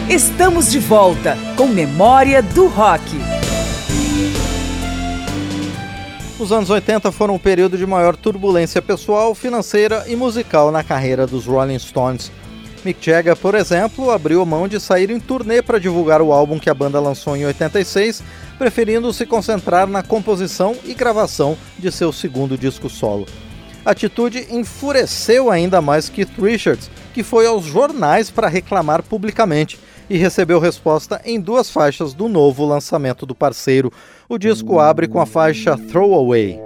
Estamos de volta com Memória do Rock. Os anos 80 foram o período de maior turbulência pessoal, financeira e musical na carreira dos Rolling Stones. Mick Jagger, por exemplo, abriu mão de sair em turnê para divulgar o álbum que a banda lançou em 86, preferindo se concentrar na composição e gravação de seu segundo disco solo. A atitude enfureceu ainda mais Keith Richards, que foi aos jornais para reclamar publicamente e recebeu resposta em 2 faixas do novo lançamento do parceiro. O disco abre com a faixa Throwaway.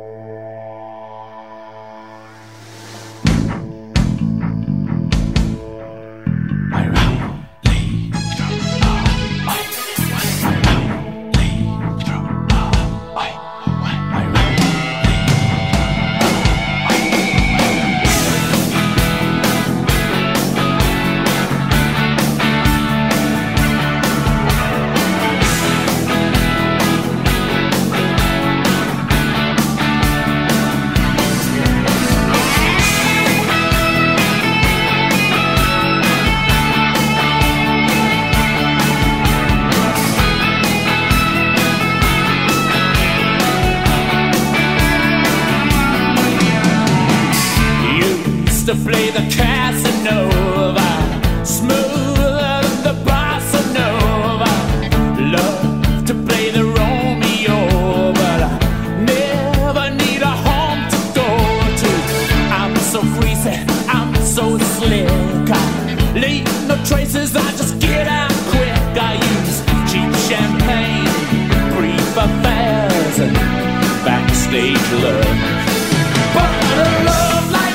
To play the Casanova, smoother than the bossa nova. Love to play the Romeo, but I never need a home to go to. I'm so freezy, I'm so slick. I leave no traces, I just get out quick. I use cheap champagne, brief affairs, and backstage love. But a love like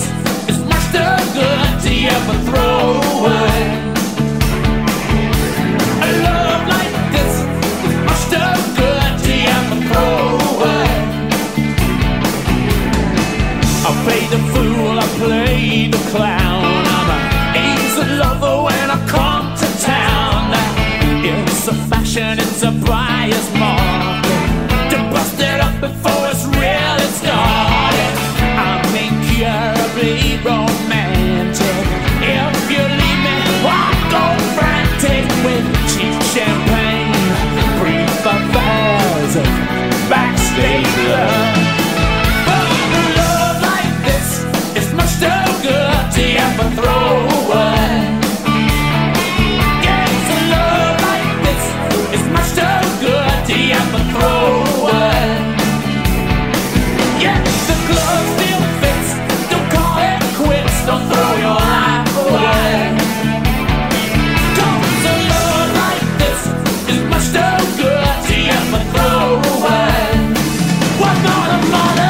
good to ever throw away. A love like this is much too good to ever throw away. I play the fool, I play the clown. I'm an easy lover when I come to town. It's a fashion, it's a buyer's market. To bust it up before it's really started. I'm incurably romantic. If you leave me, I'll go frantic with cheap champagne, brief affairs, and backstage love. But a love like this is much too good to ever throw away. Yes, a love like this is much too good to ever throw away. Yes, the glove still fits. Don't call it quits. Don't throw your life away. 'Cause a love like this is much too good to ever throw away. What kind of money?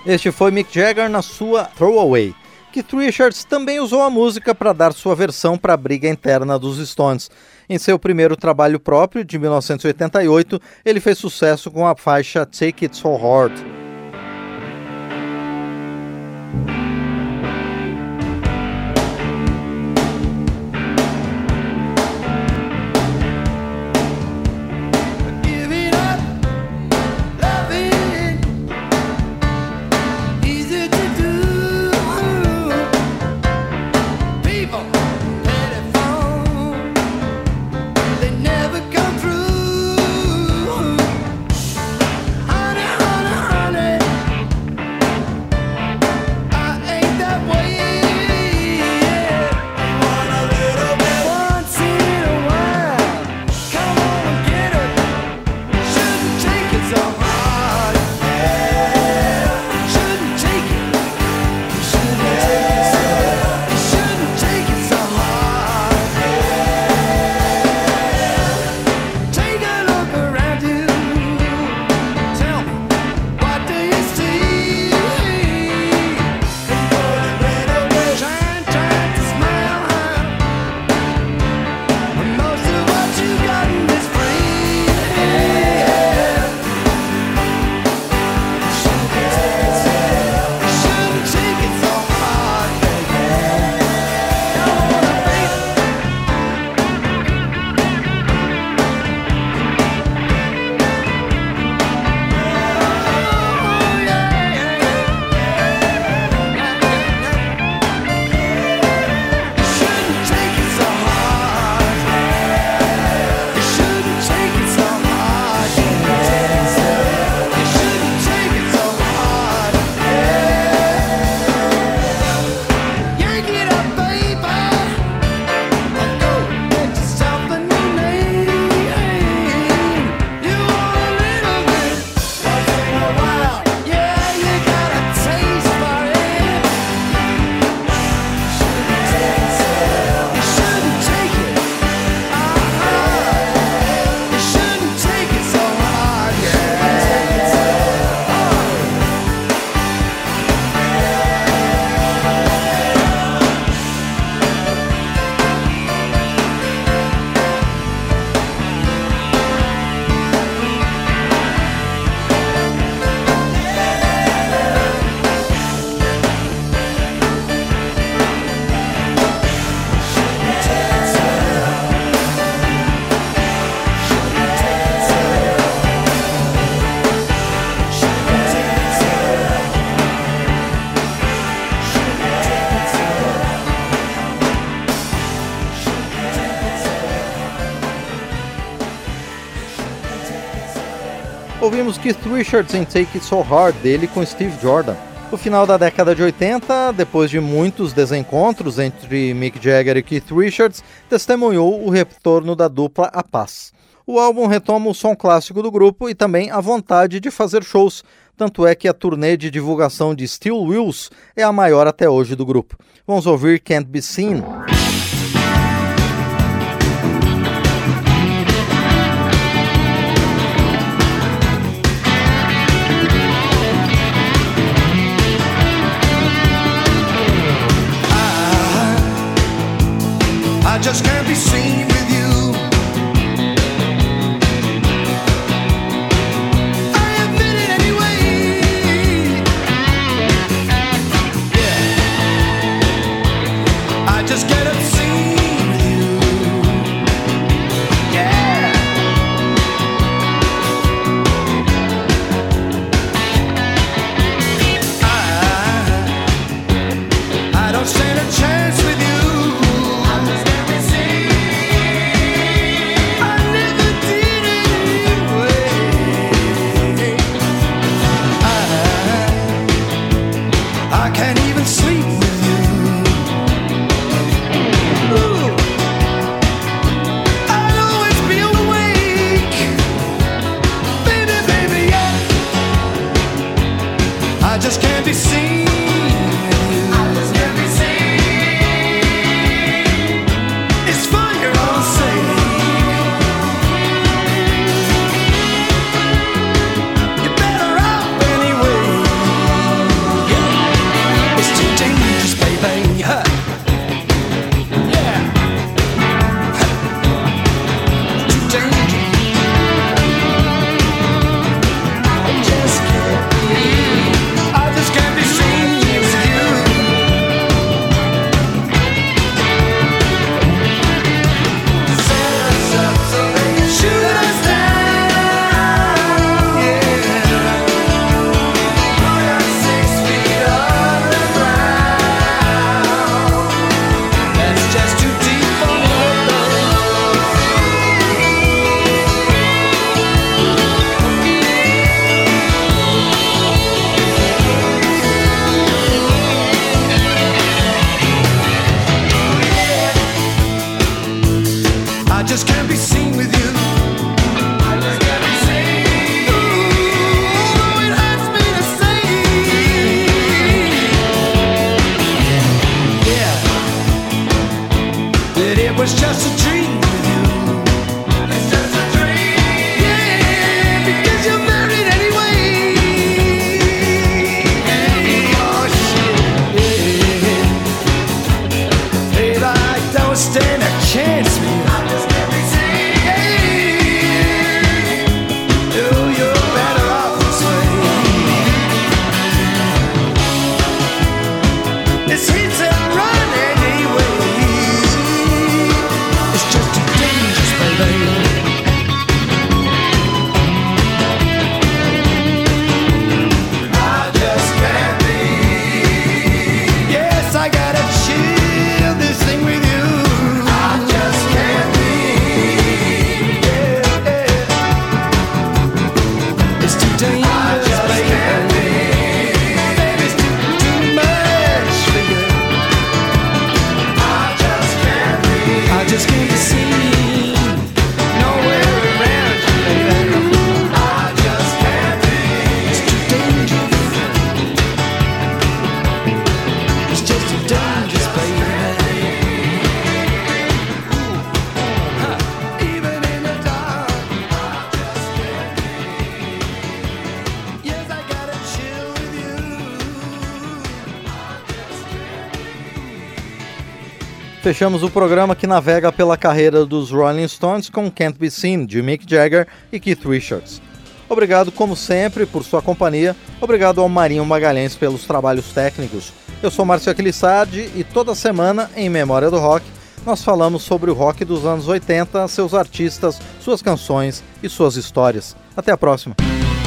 Este foi Mick Jagger na sua Throwaway. Keith Richards também usou a música para dar sua versão para a briga interna dos Stones. Em seu primeiro trabalho próprio, de 1988, ele fez sucesso com a faixa Take It So Hard. Ouvimos Keith Richards em Take It So Hard, dele com Steve Jordan. No final da década de 80, depois de muitos desencontros entre Mick Jagger e Keith Richards, testemunhou o retorno da dupla à paz. O álbum retoma o som clássico do grupo e também a vontade de fazer shows, tanto é que a turnê de divulgação de Steel Wheels é a maior até hoje do grupo. Vamos ouvir Can't Be Seen. I just can't be seen with you. I admit it anyway. Yeah, I just can't be seen with you. Yeah, I don't stand a chance with you. it's just a dream with you. It's just a dream. Yeah, because you're married anyway. Oh shit. Babe, I don't stand a chance with you. I just can't be seen. Hey, oh, you're better off this way. It's hit and run anyway. It's just too dangerous, baby. I just can't be. Yes, I gotta chill this thing with you. I just can't be. Yeah, yeah. It's too dangerous, baby. Baby, it's too much for you. I just can't be seen nowhere around you, baby. I just can't be. It's too dangerous. It's just too dangerous, baby. Even in the dark, I just can't be. Yes, I gotta chill with you. Fechamos o programa que navega pela carreira dos Rolling Stones com Can't Be Seen, de Mick Jagger e Keith Richards. Obrigado, como sempre, por sua companhia. Obrigado ao Marinho Magalhães pelos trabalhos técnicos. Eu sou Márcio Aquilissardi e toda semana, em Memória do Rock, nós falamos sobre o rock dos anos 80, seus artistas, suas canções e suas histórias. Até a próxima.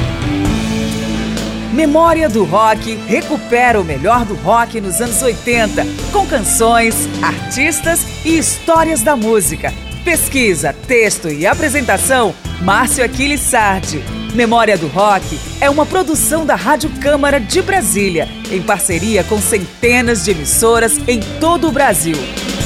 Memória do Rock recupera o melhor do rock nos anos 80, com canções, artistas e histórias da música. Pesquisa, texto e apresentação, Márcio Aquilissardi. Memória do Rock é uma produção da Rádio Câmara de Brasília, em parceria com centenas de emissoras em todo o Brasil.